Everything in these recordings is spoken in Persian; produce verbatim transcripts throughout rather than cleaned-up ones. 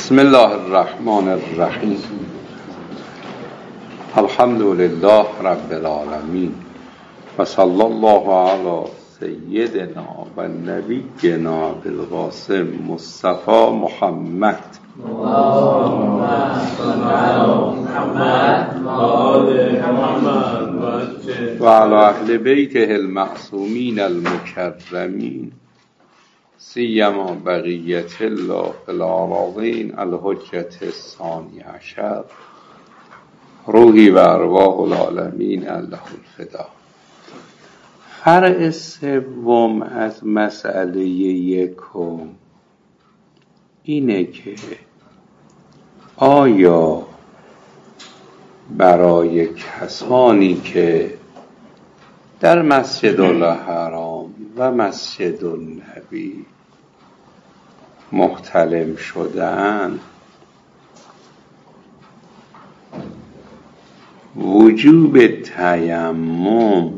بسم الله الرحمن الرحیم. الحمد لله رب العالمین و صلی الله علی سیدنا و نبینا بالقاسم مصطفی محمد اللهم صل علی محمد و آل محمد و علی اهل بیته المعصومین المکرمین سیما بقیت الله فی الارضین الحجة الثانی عشر روحی و ارواح العالمین الله الفدا. فرع سوم از مسئله یکم اینه که آیا برای کسانی که در مسجد الحرام و مسجد النبی محتلم شدن وجوب تیمم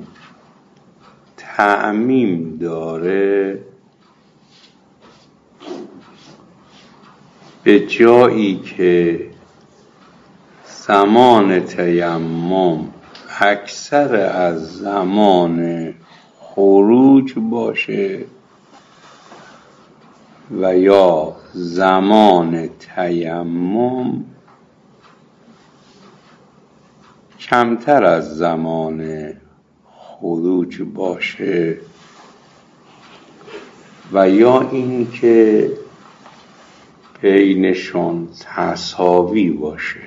تعمیم داره به جایی که زمان تیمم اکثر از زمان خروج باشه و یا زمان تیمم کمتر از زمان خروج باشه و یا اینکه بینشون تساوی باشه.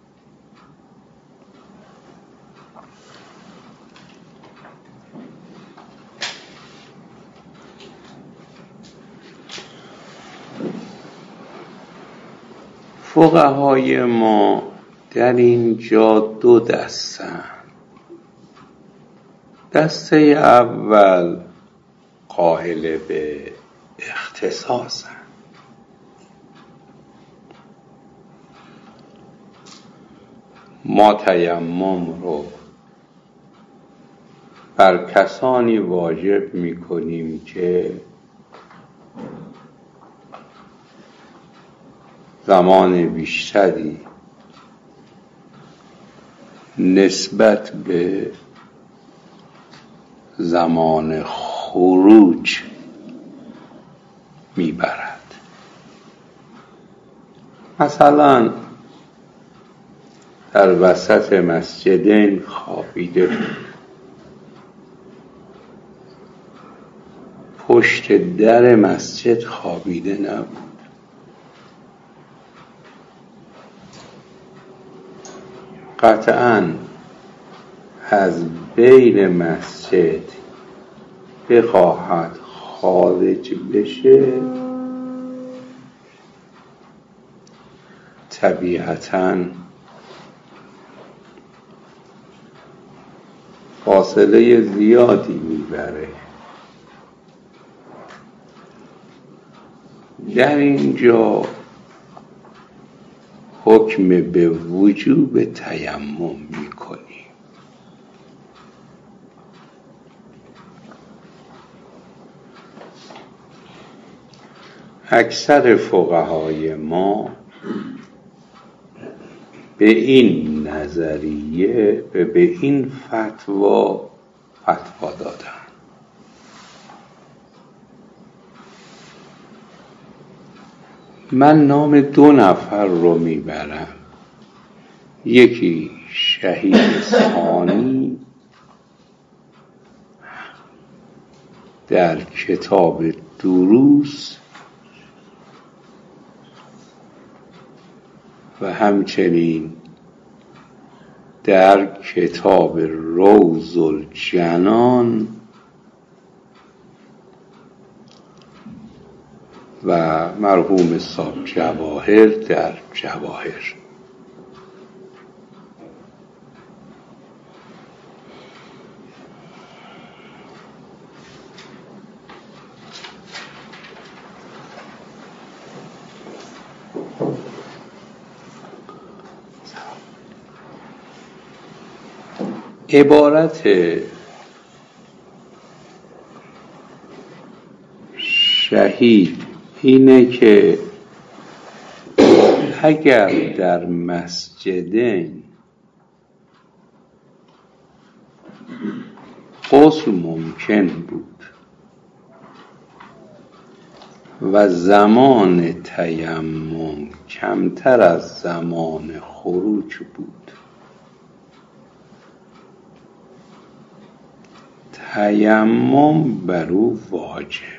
فقهای ما در اینجا دو دستن. دسته اول قائل به اختصاصن، ما تیمم رو بر کسانی واجب میکنیم که زمان بیشتری نسبت به زمان خروج میبرد. مثلا در وسط مسجدین خوابیده بود، پشت در مسجد خوابیده نبود، قطعاً از بین مسجد بخواهد خارج بشه طبیعتاً فاصله زیادی میبره. در اینجا حکم به وجوب تیمم میکنیم. اکثر فقهای ما به این نظریه و به این فتوا فتوا دادن. من نام دو نفر رو میبرم، یکی شهید ثانی در کتاب دروس و همچنین در کتاب روض الجنان و مرحوم صاحب جواهر در جواهر. عبارت شهید اینه که اگر در مسجدین غسل ممکن بود و زمان تیمم کمتر از زمان خروج بود، تیمم بر او واجبه.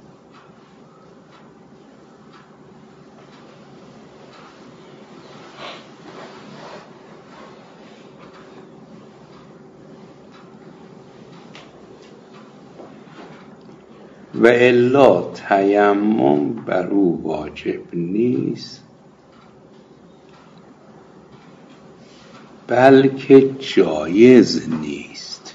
و الا تیمم بر او واجب نیست، بلکه جایز نیست.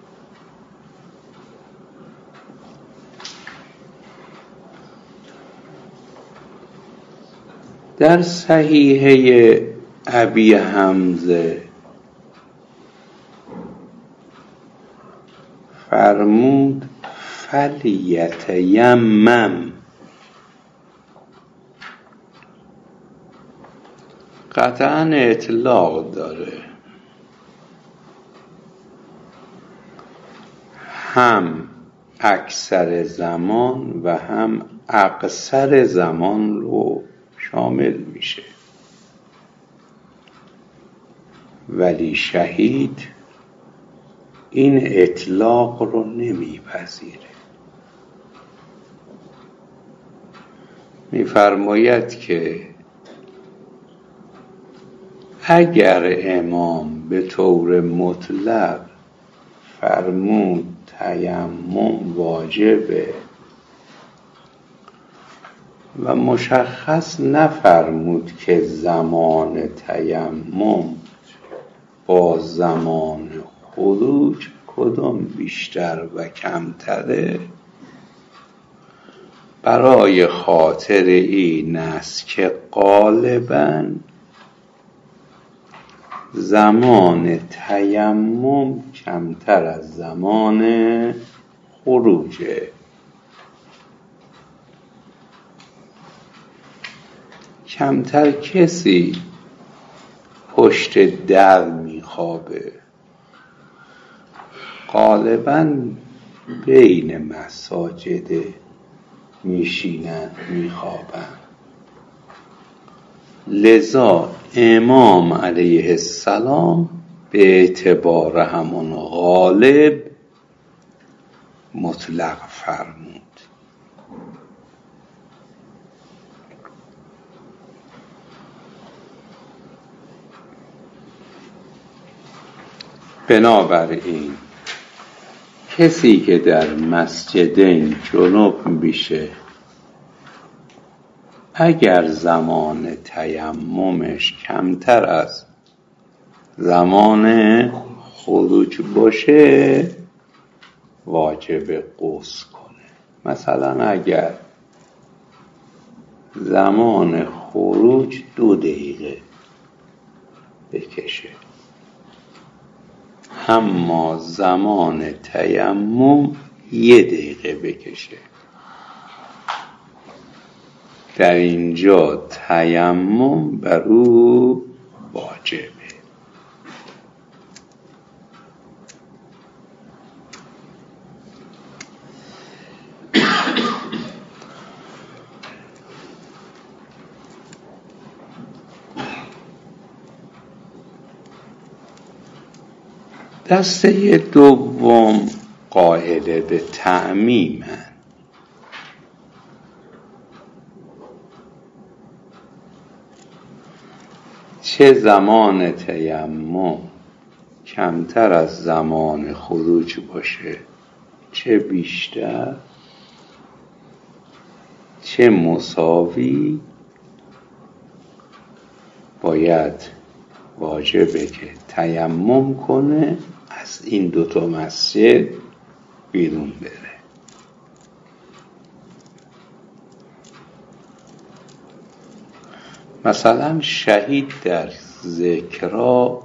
در صحیحه ابی حمزه فرمود فلیتیمم، قطعا اطلاق داره، هم اکثر زمان و هم اقصر زمان رو شامل میشه، ولی شهید این اطلاق رو نمیپذیره. میفرماید که اگر امام به طور مطلق فرمود تیمم واجبه و مشخص نفرمود که زمان تیمم با زمان خروج کدام بیشتر و کمتره، برای خاطر این است که غالباً زمان تیمم کمتر از زمان خروجه. کمتر کسی پشت در میخوابه، غالباً بین مساجد میشینن میخوابن، لذا امام علیه السلام به اعتبار همون غالب مطلق فرمود. بنابراین کسی که در مسجدین جنوب میشه، اگر زمان تیممش کمتر از زمان خروج باشه واجب غسل کنه. مثلا اگر زمان خروج دو دقیقه بکشه اما زمان تیمم یه دقیقه بکشه، در اینجا تیمم بر او واجبه. دسته دوم قائل به تعمیمن. چه زمان تیمم کمتر از زمان خروج باشه، چه بیشتر، چه مساوی، باید واجبه که تیمم کنه، از این دوتا مسجد بیرون بره. مثلا شهید در ذکرا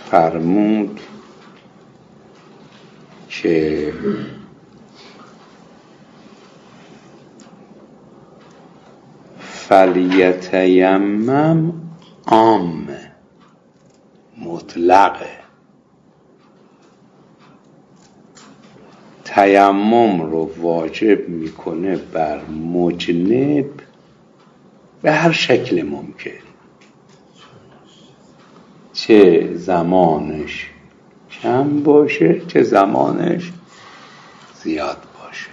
فرمود که فلیتیمم عام مطلقه. تیمم رو واجب میکنه بر مجنب به هر شکل ممکن، چه زمانش کم باشه چه زمانش زیاد باشه.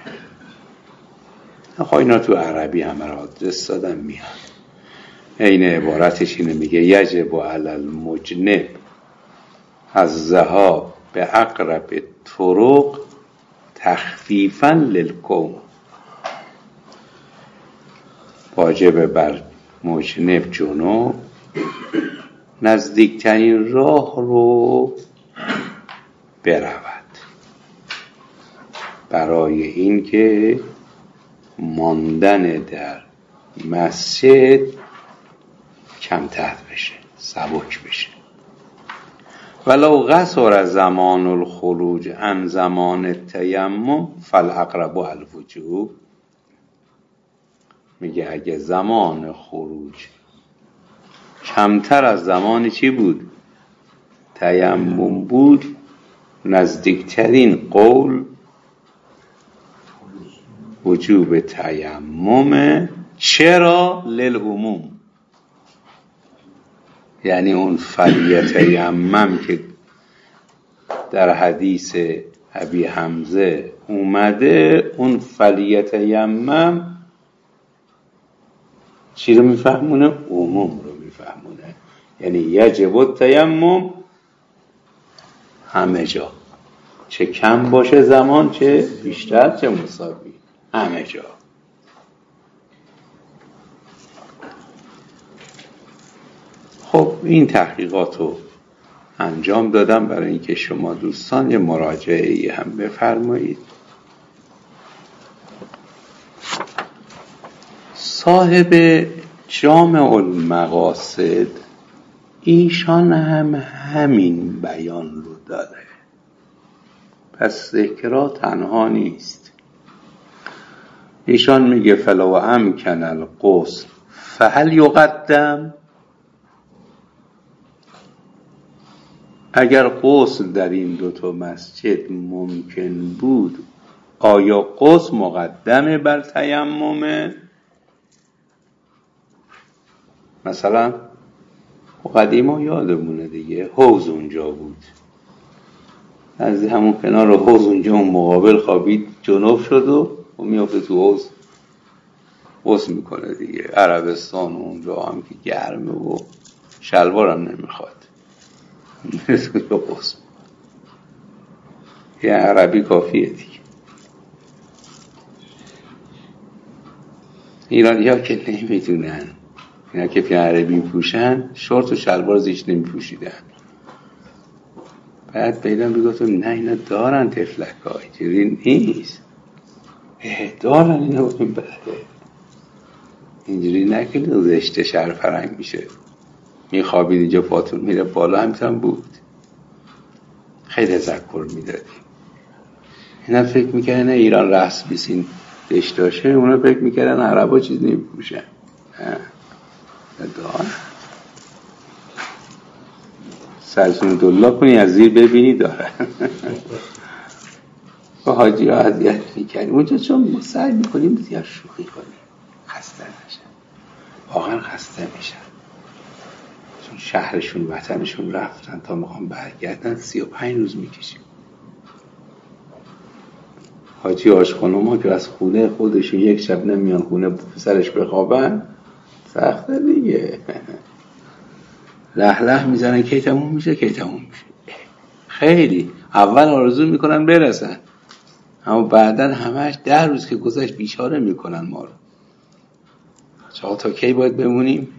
آخه اینا تو عربی همه را آدرس دادن میان. این عبارتش اینه، میگه یجب علی المجنب از ذهاب به اقرب طرق تخفیفا للقوم. واجب بر مجنب جنوب نزدیکترین راه رو برود برای اینکه ماندن در مسجد کمتر بشه، سبک بشه. ولو قصر زمان الخروج عن زمان التیمم فالاقرب الوجوب. میگه اگه زمان خروج کمتر از زمان چی بود؟ تیمم بود، نزدیکترین قول وجوب تیمم. چرا؟ للعموم. یعنی اون فلیتیمم که در حدیث ابی حمزه اومده، اون فلیتیمم چی رو میفهمونه؟ عموم رو میفهمونه. یعنی یجب التیمم همه جا، چه کم باشه زمان چه بیشتر چه مساوی، همه جا. خب این تحقیقات رو انجام دادم برای اینکه شما دوستان یه مراجعه‌ای هم بفرمایید. صاحب جامع المقاصد ایشان هم همین بیان رو داره، پس ذکرها تنها نیست. ایشان میگه فلو امکن الغسل فهل یقدم. اگر غسل در این دوتا مسجد ممکن بود آیا غسل مقدمه بر تیممه؟ مثلا قدیما یادمونه دیگه، حوض اونجا بود، از همون کنار حوض اونجا اون مقابل خوابید، جنوب شد و میافته تو حوض غسل میکنه دیگه. عربستان اونجا هم که گرمه و شلوارم نمیخواد میرسه به غسل. یه عربی کافیه دیگه. ایرانی ها که نمیتونن، اینا که پی عربی پوشن شورت و شلوار زیش نمی پوشیدن. بعد بیدم بگفتم نه اینا دارن تفلک ها، اینجوری نیست، دارن اینا بودیم بله اینجوری نکنید زشته شهر فرنگ میشه. میخوابید اینجا پاتون میره بالا، همیتون بود. خیلی تذکر میدادیم. اینا فکر میکردن ایران رسم بیسین دشتاشه، اونا فکر میکردن عربا چیز نمیپوشن. دارن سرسون دلا کنی از زیر ببینی دارن. با حاجی ها اذیت میکنیم اونجا، چون ما سعی میکنیم زیاد شوخی کنیم خسته نشن. واقعا خسته میشن، چون شهرشون وطنشون رفتن تا میخوام برگردن سی و پنج روز میکشیم. حاجی آشخانم ها که از خونه خودشون یک شب نمیان خونه پسرش بخوابن، سخته دیگه. لح لح میزنن کی تموم میشه کی تموم میشه. خیلی اول آرزو میکنن برسن، اما بعدن همش ده روز که گذشت بیچاره میکنن ما رو. چرا تا کی باید بمونیم؟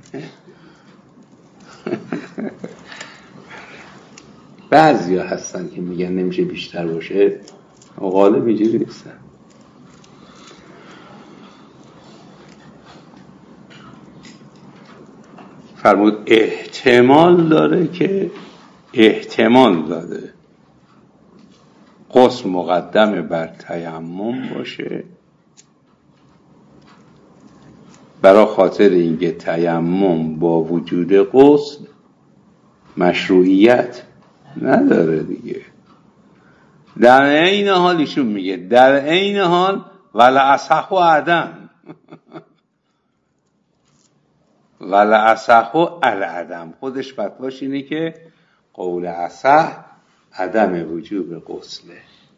بعضی ها هستن که میگن نمیشه بیشتر باشه، غالب اینجوری نیستن. فرمود احتمال داره که احتمال داده غسل مقدم بر تیمم باشه برای خاطر اینکه تیمم با وجود غسل مشروعیت نداره دیگه. در عین حال ایشون میگه در عین حال ولا اصح و عدم ولا اصح و العدم، خودش فتواش اینه که قول اصح عدم وجوب غسله.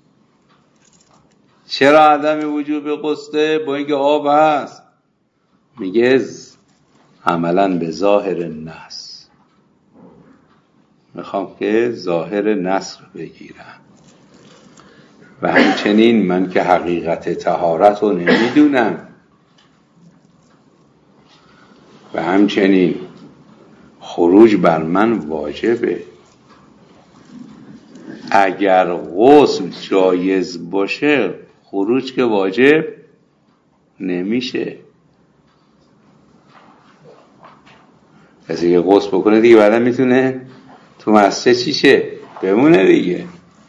چرا عدم وجوب غسله؟ با اینکه آب هست. میگه عملا به ظاهر نص، میخوام که ظاهر نص رو بگیرم و همچنین من که حقیقت طهارت رو نمیدونم و همچنین خروج بر من واجبه. اگر غسل جایز باشه خروج که واجب نمیشه. کسی که غسل بکنه دیگه بعدا میتونه تو مسجد چیشه بمونه دیگه.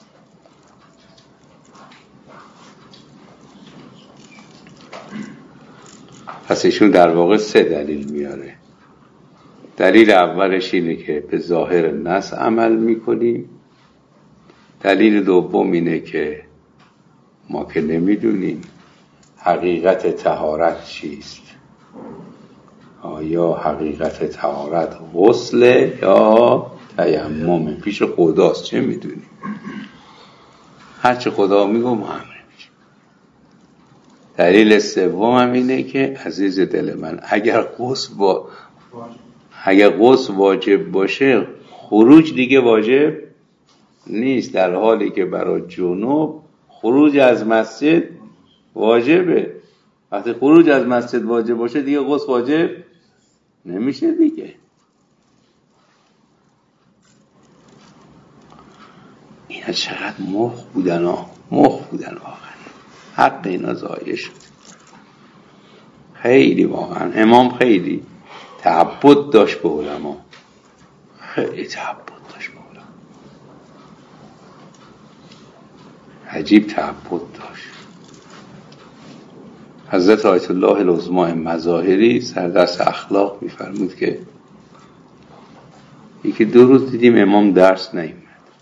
پس ایشون در واقع سه دلیل میاره. دلیل اولش اینه که به ظاهر نص عمل میکنیم. دلیل دوم اینه که ما که نمیدونیم حقیقت طهارت چیست، آیا حقیقت طهارت غسله یا تیممه، پیش خداست، چه میدونیم. هرچه خدا میگه ما هم نمیشه. دلیل سوم هم اینه که عزیز دل من اگر غسل با اگر غسل واجب باشه خروج دیگه واجب نیست، در حالی که برای جنوب خروج از مسجد واجبه. وقتی خروج از مسجد واجب باشه دیگه غسل واجب نمیشه دیگه. اینا چقدر مخ بودن ها مخ بودن واقعا، حق اینا ضایع شد. خیلی واقعا امام خیلی تعبد داشت به علما، خیلی تعبد داشت به علما، عجیب تعبد داشت. حضرت آیت الله العظما مظاهری سردرس اخلاق میفرمود که یکی دو روز دیدیم امام درس نیامد،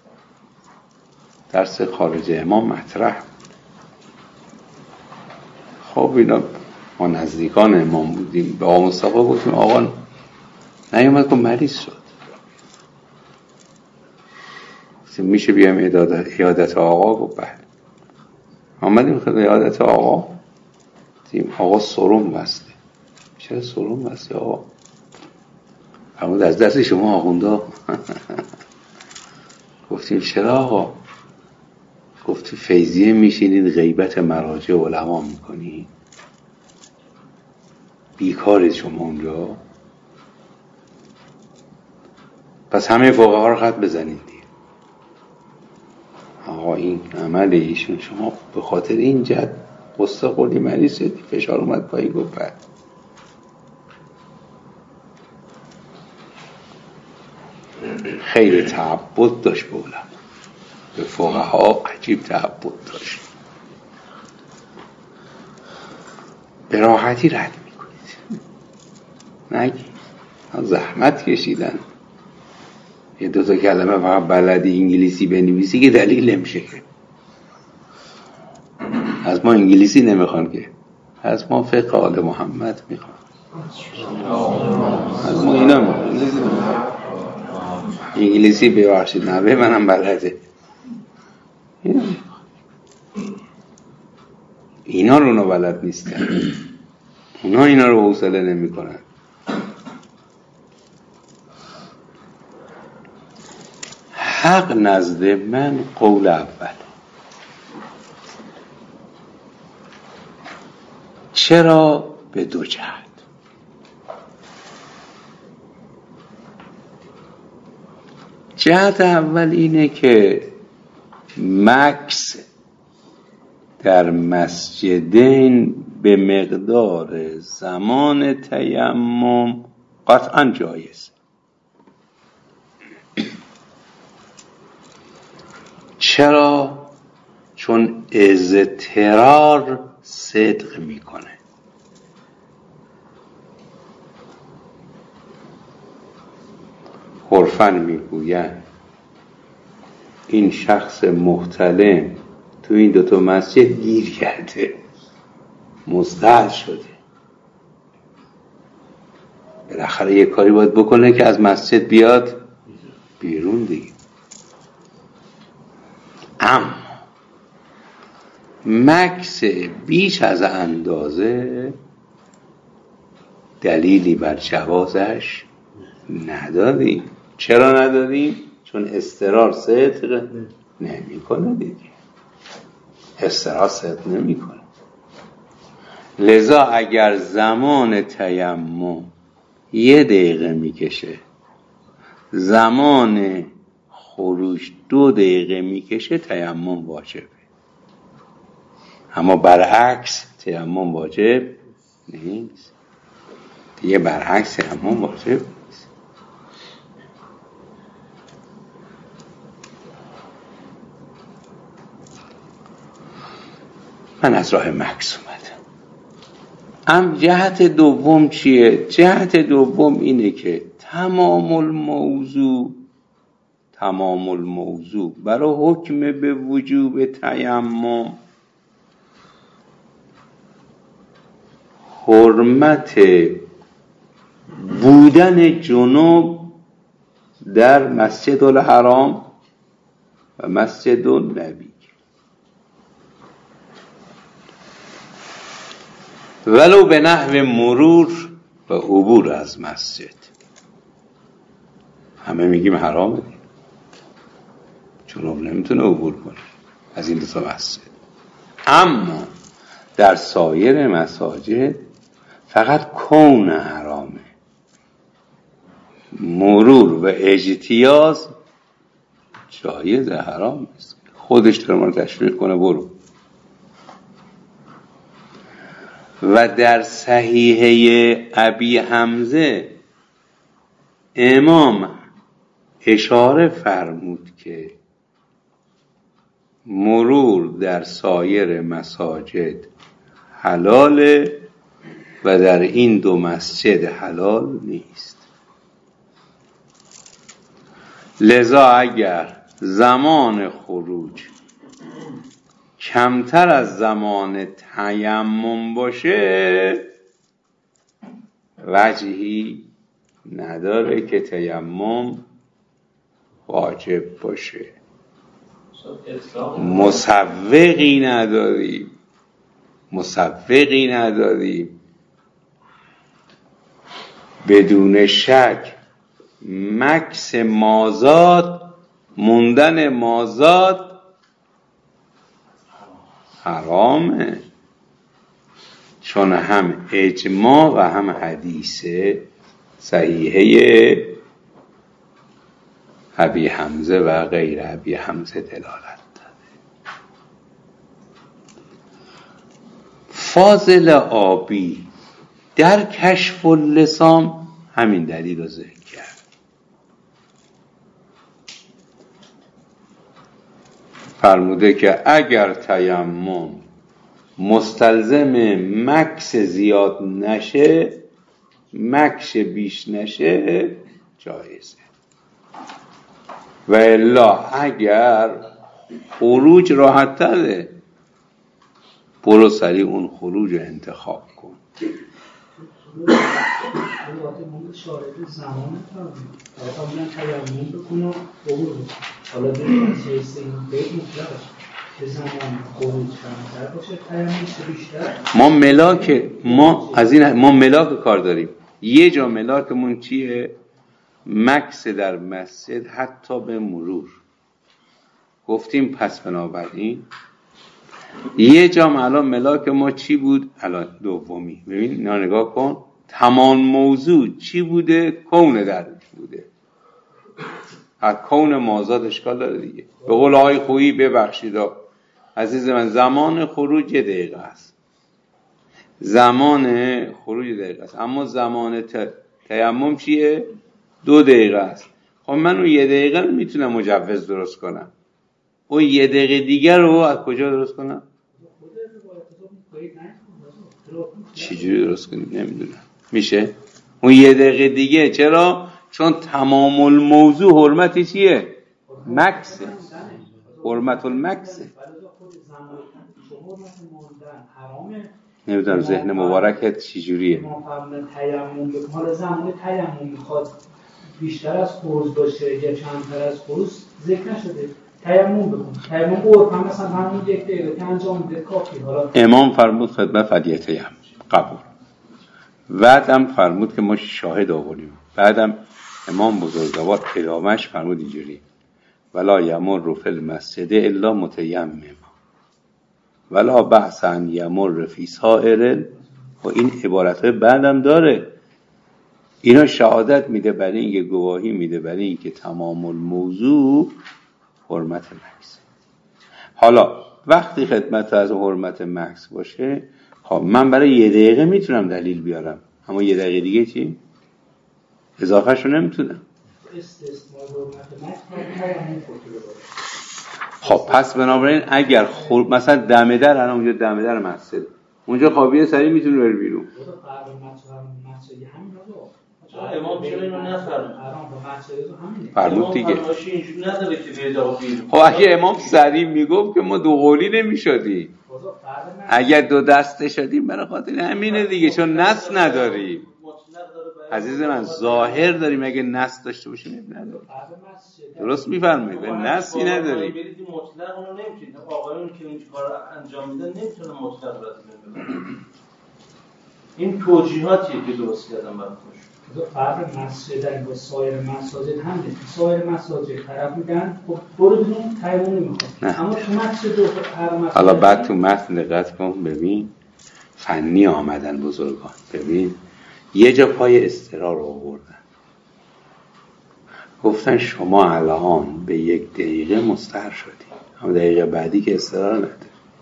درس خارج امام مطرح. خب اینا ما نزدیکان امام بودیم، به آقا مصطفی گفتیم آقا نیامد که مریض شد. گفتیم میشه بیام عیادت آقا؟ گفت بله. آمدیم خدمت عیادت آقا، دیدیم آقا سرم بسته. چرا سرم بسته آقا؟ فرمود از دست شما آخوندا. گفتیم چرا آقا؟ گفت فیضیه میشینید غیبت مراجع علما میکنید، بیکارید شما اونجا، پس همه فقها رو خط بزنید دیگه. آقا این عمل ایشون شما به خاطر این جد قصه خوردی مریض شدی فشار اومد پایی؟ گفت بعد خیلی تعبد داشت به علما، به فقها عجیب تعبد داشت. به راحتی رد میکنید، نگی زحمت کشیدن یه دوتا کلمه فقط بلدی انگلیسی بنویسی که دلیل نمیشه که. از ما انگلیسی نمیخوان که، از ما فقه آل محمد میخوان، از ما اینا میخوان. انگلیسی ببخشید نوه منم بلده، اینا میخوان. اینا رو اونا بلد نیستن، اونا اینا رو حوصله نمی کنن. حق نزد من قول اول. چرا؟ به دو جهت. جهت اول اینه که مکث در مسجدین به مقدار زمان تیمم قطعا جایز. چرا؟ چون اضطرار صدق میکنه. عرفاً میگویند این شخص محتلم تو این دوتا مسجد گیر کرده، مستعد شده، بالاخره یه کاری باید بکنه که از مسجد بیاد بیرون دیگه. اما مکث بیش از اندازه دلیلی بر جوازش نداریم. چرا نداریم؟ چون اضطرار صدق نمی کنه دیگه، اضطرار صدق نمی کنه. لذا اگر زمان تیمم یه دقیقه میکشه، زمان خروج دو دقیقه میکشه، تیمم واجبه. اما برعکس تیمم واجب نیست دیگه، برعکس تیمم واجب نیست. من از راه مکث اومدم. ام جهت دوم چیه؟ جهت دوم اینه که تمام الموضوع تمام الموضوع برای حکم به وجوب تیمم حرمت بودن جنوب در مسجد الحرام و مسجد النبی، ولو به نحو مرور و عبور از مسجد. همه میگیم حرامه، جنوب نمیتونه عبور کنه از این دو تا مسجد. اما در سایر مساجد فقط کون حرامه، مرور و اجتیاز جایز، حرام نیست. خودش در ما تشویق کنه برو. و در صحیحه ابی حمزه امام اشاره فرمود که مرور در سایر مساجد حلاله و در این دو مسجد حلال نیست. لذا اگر زمان خروج کمتر از زمان تیمم باشه، وجهی نداره که تیمم واجب باشه. مسوقی نداریم مسوقی نداریم بدون شک مکث مازاد، موندن مازاد حرامه، چون هم اجماع و هم حدیث صحیحه ابی حمزه و غیر ابی حمزه دلالت داده. فاضل آبی در کشف اللسان همین دلیل رو ذکر کرد. فرموده که اگر تیمم مستلزم مکث زیاد نشه، مکث بیش نشه، جایزه. و الا اگر خروج راحت تره، برو سریع اون خروج رو انتخاب کن. ما ملاک ما از این ما ملاک کار داریم. یه جا ملاکمون چیه؟ مکث در مسجد حتی به مرور. گفتیم پس بنابراین یه جام الان ملاک ما چی بود؟ الان دومی. ببین اینا نگاه کن، تمام موضوع چی بوده؟ کون درش بوده. از کون مازاد اشکال داره دیگه. به قول آقای خویی ببخشید عزیز من، زمان خروج یه دقیقه است، زمان خروج یه دقیقه است، اما زمان تیمم چیه؟ دو دقیقه است. خب من اون یه دقیقه رو میتونم مجوز درست کنم، اون یه دقیقه دیگر رو از کجا درست کنم؟ چجوری درست کنیم؟ نمیدونم. میشه اون یه دقیقه دیگه؟ چرا؟ چون تمام الموضوع حرمت چیه؟ مکسه، حرمت المکسه. نمیدونم ذهن مبارکت چجوریه؟ ما فرمودن تیمم بکن، حالا زمان تیمم میخواد بیشتر از خروج باشه یا کمتر از خروج ذکر نشده. تیمم بکن، تیمم عرف هم مثلا همون یک دقیقه که انجام میده کافی. حالا امام فرمود خدمت فدیه تیمم قبول. بعدم فرمود که ما شاهد آوریم. بعدم امام بزرگوار ادامهش فرمود اینجوری: ولا یمر فی المسجد الا متیمم ولا بأس ان یمر فی سائر. و این عبارتهای بعدم داره. اینا شهادت میده برای اینکه گواهی میده برای اینکه تمام الموضوع حرمت مکس. حالا وقتی خدمت از حرمت مکس باشه، خب من برای یه دقیقه میتونم دلیل بیارم، اما یه دقیقه دیگه چی؟ اضافه شو نمیتونم. خب پس بنابراین اگر خور... مثلا دم در الان اونجا دم در مسجد اونجا خوابیه سریع میتونه بره بیرون. امام چرا اینو نفرمود؟ فرمود دیگه. اینجوری نداره که بیاد بیرون. خب اگه امام سریع میگفت که ما دو قولی نمیشدیم، اگر دو دسته شدیم برای خاطر همینه دیگه، چون نص نداریم. عزیز من ظاهر داریم، اگه نص داشته باشیم نداریم. درست میفرمایید، به نصی نداریم. برید مطلق اونو نمیتونید. آقایون که این کارو انجام میدن نمیتونن مطلق رد بدن. این توجیهاتیه که درست کردن برای خودشون. فرق مسجد با سایر مساجد همه. سایر مساجد طرف میگن خب برو بیرون تیمم نمیخواد، اما تو مسجد و هر مسجد. حالا بعد تو متن دقت کن ببین، فنی آمدن بزرگان. ببین یه جا پای اضطرار رو آوردن، گفتن شما الان به یک دقیقه مستحر شدی، اما دقیقه بعدی که اضطرار نداری.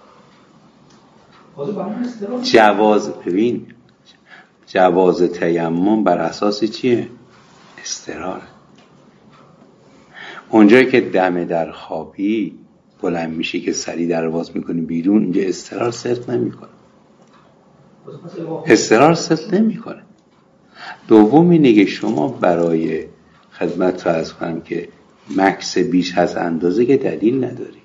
جواز ببین جواز تیمم بر اساس چیه؟ اضطرار. اونجایی که دم در خوابی بلند میشی که سری در باز میکنی بیرون، اینجا اضطرار صدق نمیکنه. اضطرار صدق نمیکنه. دوم اینه که شما برای خدمت رو عرض کنم که مکس بیش از اندازه که دلیل نداری.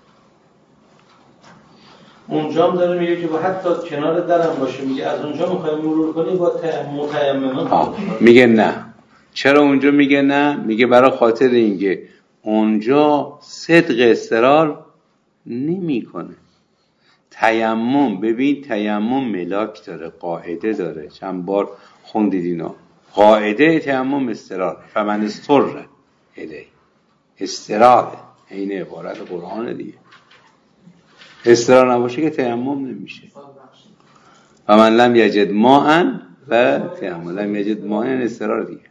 اونجا هم داره میگه که با حتی کنار درم باشه، میگه از اونجا میخوای مرور کنی با متیمم. میگه نه. چرا اونجا میگه نه؟ میگه برای خاطر اینکه اونجا صدق اضطرار نمیکنه. تیمم ببین، تیمم ملاک داره، قاعده داره، چند بار خوندید اینا. قاعده تیمم اضطرار، فمن اضطر الیه، اضطرار این عبارت قرآن دیگه. اضطرار نباشه که تیمم نمیشه. فمن لم یجد ماء و تیمم لم یجد ماء اضطرار دیگه.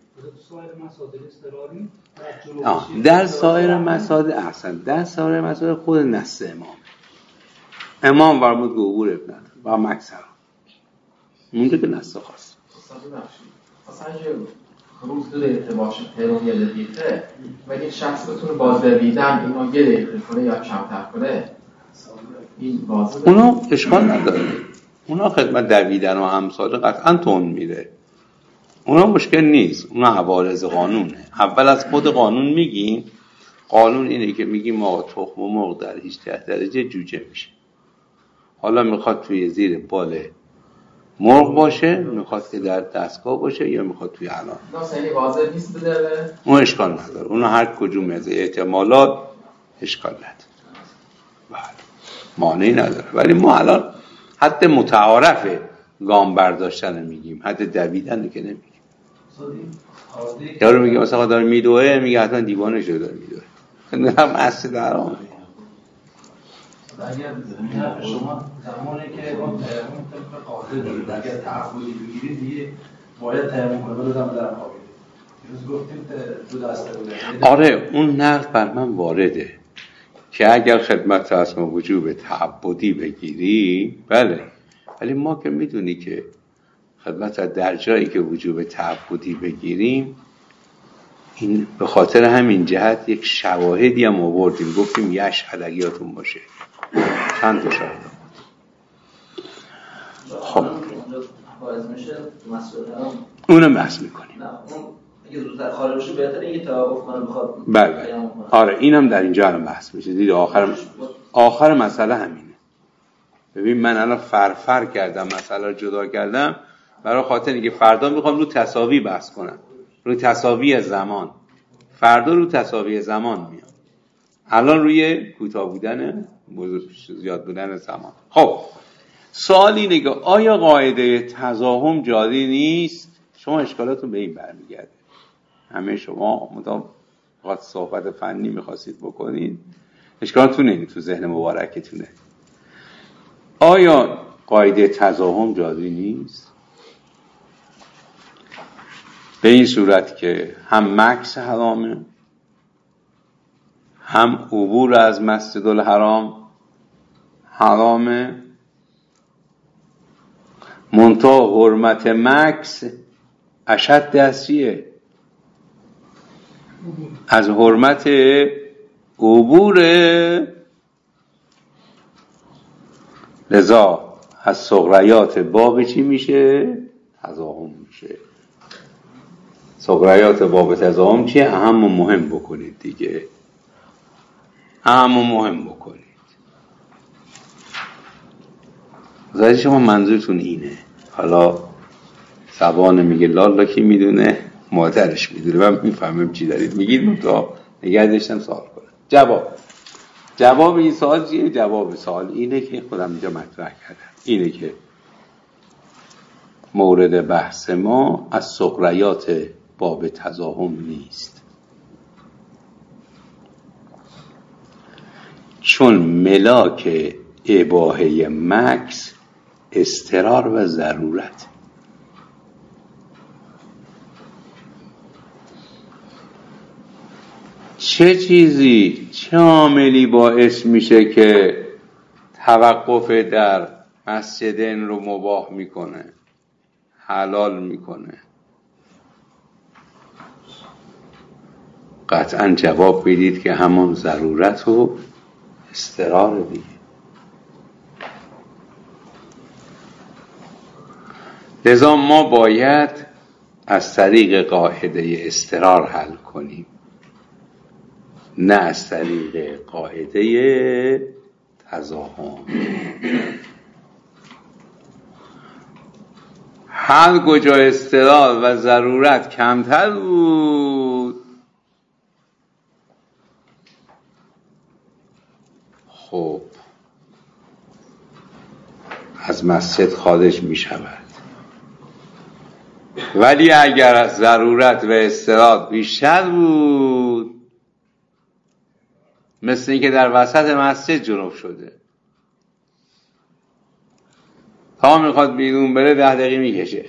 در سایر مسائل احسن، در سایر مسائل خود نص امام امام فرمود که عبور ابن و مکسر اونجا که نص خاص اصلا که روز دو دقیقه باشه تهران یه دقیقه و این شخص بتونه باز دویدن اینو یه دقیقه کنه یا کمتر کنه، این بازه اونا اشکال نداره. اونا خدمت دویدن و امثال قطعا تون میره، اونا مشکل نیست. اونا عوارض قانونه. اول از خود قانون میگیم. قانون اینه که میگیم آقا تخم و مرغ در هجده درجه جوجه میشه. حالا میخواد توی زیر بال مرغ باشه، میخواد که در دستگاه باشه، یا میخواد توی علان. ناسنی واضح نیست بداره. اون اشکال نداره. اونا هر کجوم از احتمالات اشکال نداره. بله. مانعی نداره. ولی ما الان حد متعارف گام برداشتن میگیم، حد دویدن که نمیگیم. یارو میگه مثلا داره میدوه، میگه حتما دیوانه شده داره میدوه. هم اصل درامه. اگر شما زمانی که اون تیمم طبق قاعده دارید، اگر تعهدی بگیرید دیگه باید تیمم کنید ولی دم در خوابید. روز گفتیم دو دسته بوده. آره اون نقل بر من وارده که اگر خدمت از ما وجوب تعبدی بگیری، بله، ولی ما که میدونی که خدمت در جایی که وجوب تعبدی بگیریم، این به خاطر همین جهت یک شواهدی هم آوردیم، گفتیم یشهد اگیاتون باشه. چند تا شاهد خب باز میشه مسئله اونم بحث میکنیم. نه اون دیگه زودتر خارج بشه بهتره اینکه توقف کنه بخواد. بله آره اینم در اینجا الان بحث میشه. دید آخر آخر مسئله همینه. ببین من الان فرفر کردم مسئله رو جدا کردم برای خاطر اینکه فردا میخوام رو تساوی بحث کنم، رو تساوی زمان. فردا رو تساوی زمان میام، الان روی کوتاه بودن زیاد بودن زمان. خب سوال اینه که آیا قاعده تزاحم جاری نیست؟ شما اشکالاتون به این برمیگرده. همه شما مدام وقت صحبت فنی میخواستید بکنید، اشکالاتون اینه تو ذهن مبارکتونه. آیا قاعده تزاحم جاری نیست؟ به این صورت که هم مکث حرامه، هم عبور از مسجد الحرام حرامه، منتها حرمت مکث اشد از چیه؟ از حرمت عبور. لذا از صغریات باب چی میشه؟ تزاحم میشه. صغریات باب تزاحم چیه؟ اهم و مهم بکنید دیگه، اهم و مهم بکنید. زاید شما منظورتون اینه. حالا زبان میگه لالا کی میدونه؟ مادرش میدونه. من میفهمم چی دارید میگید، من تو نگه داشتم سوال کنم. جواب جواب این سوال چیه؟ جواب سوال اینه که خودم اینجا مطرح کردم، اینه که مورد بحث ما از صغریات باب تزاحم نیست، چون ملاک اباحه مکث اضطرار و ضرورت. چه چیزی چه عاملی باعث میشه که توقف در مسجدین رو مباح میکنه، حلال میکنه؟ قطعا جواب بدید که همون ضرورت و اضطرار دیگه. لذا ما باید از طریق قاعده اضطرار حل کنیم، نه از طریق قاعده تزاحم. هر کجا اضطرار و ضرورت کمتر بود، خب از مسجد خارج می شود. ولی اگر از ضرورت و اضطرار بیشتر بود، مثل این که در وسط مسجد جنوب شده، تا میخواد بیرون بره ده دقیقه میکشه،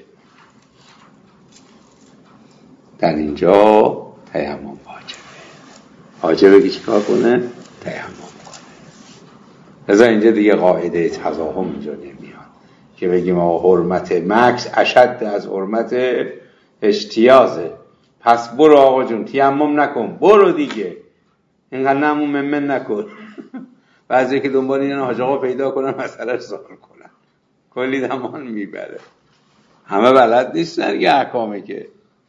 در اینجا تیمم واجبه. واجبه که چیکار کنه؟ تیمم کنه. لذا اینجا دیگه قاعده تزاحم اینجا نمیاد که بگیم آقا حرمت مکث اشد از حرمت اجتیازه، پس برو آقا جون تیمم نکن، برو دیگه اینقدر نمون ممن نکن. بعضی که دنبال اینن حاج آقا پیدا کنن مسئله سوال کنن، کلی زمان میبره. همه بلد نیستن که احکامه، که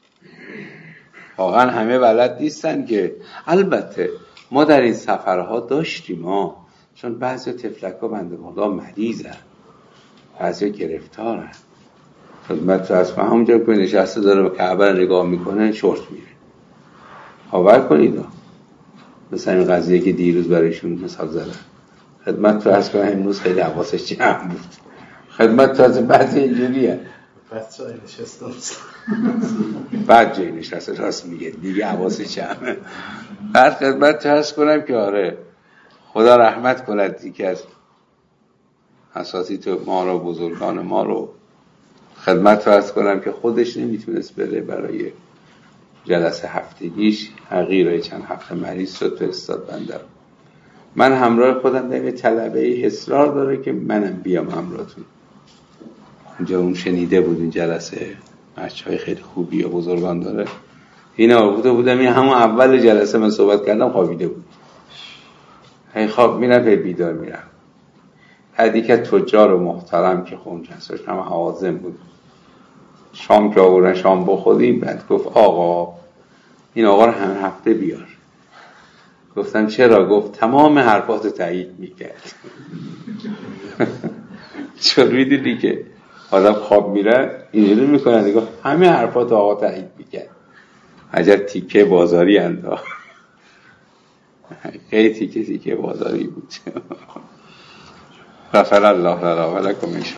واقعا همه بلد نیستن که. البته ما در این سفرها داشتیم ما، چون بعضی تفلک ها بنده خدا مریضن، بعضی گرفتارن. خدمت رو از همونجا که نشسته داره به کعبه نگاه میکنه شورت میره. باور کنید مثلا این قضیه که دیروز برایشون مثال زدن، خدمت رو از کنه امروز خیلی حواسش جمع بود. خدمت رو از بعضی اینجوریه بعد جای نشسته بعد جای نشسته راست میگه دیگه حواسش جمعه. بعد خدمت رو از کنم که آره خدا رحمت کند دیگه از اساتید ما رو، بزرگان ما رو، خدمت رو از کنم که خودش نمیتونست بره برای جلسه هفتگیش، حقیره چند هفته مریض شد فرستاد بنده. من همراه خودم در طلبه اصرار داره که منم بیام همراهتون. اونجا اون شنیده بود این جلسه بچه‌های خیلی خوبی و بزرگان داره، اینا بوده بودم این همون اول جلسه من صحبت کردم خوابیده بود. هی خواب میرم هی بیدار میرم. هدی که تجار و محترم که خون جلسهش هم حوازم بود، شام که آوردن شام بخوریم، بعد گفت آقا این آقا رو همه هفته بیار. گفتم چرا؟ گفت تمام حرفات تایید میکرد. چون میدیدی که آدم خواب میره اینجوری میکنه، دیگه همه حرفات آقا تایید میکرد. عجب تیکه بازاری انداخت. خیلی تیکه تیکه بازاری بود. غفر الله لنا و لکم.